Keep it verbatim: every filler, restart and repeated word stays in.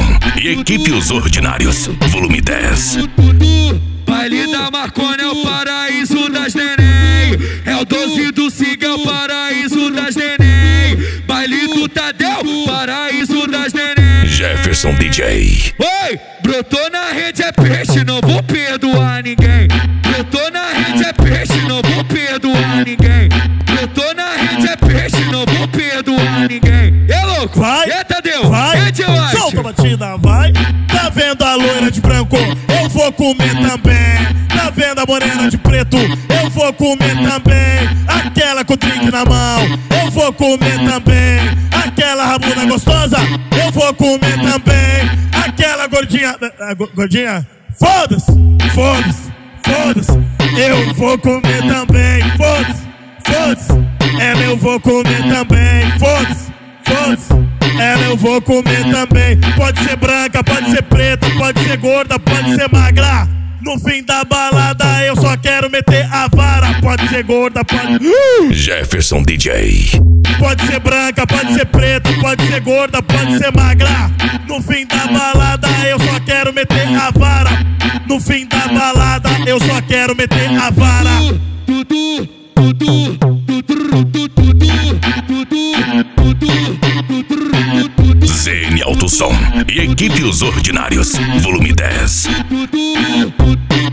e equipe Os Ordinários, volume dez. Baile da Marconi é o paraíso das neném. É o doze do Siga, é o paraíso das neném. Baile do Tadeu, paraíso das neném. Jefferson D J. Oi, brotou na rede é peixe, não vou perdoar ninguém. Brotou na rede é peixe, não vou perdoar ninguém. Brotou na rede é peixe, não vou perdoar ninguém. É louco, vai, é Tadeu, vai, é White. Solta a batida, vai. Tá vendo a loira de branco? Eu vou comer também. Tá vendo a morena de preto? Eu vou comer também. Aquela com drink na mão, eu vou comer também. Aquela rabuna gostosa, eu vou comer também. Aquela gordinha, gordinha, foda-se, foda-se, foda-se. Eu vou comer também, foda-se, foda-se. Ela eu vou comer também, foda-se, foda-se. Ela eu vou comer também. Pode ser branca, pode ser preta, pode ser gorda, pode ser magra. No fim da balada eu só quero meter a vara. Pode ser gorda, pode... Uh! Jefferson D J. Pode ser branca, pode ser preta, pode ser gorda, pode ser magra. No fim da balada eu só quero meter a vara. No fim da balada eu só quero meter a vara. Tudo, tudo, tudo, tudo, tudo. Z N Alto Som e equipe Os Ordinários, volume dez.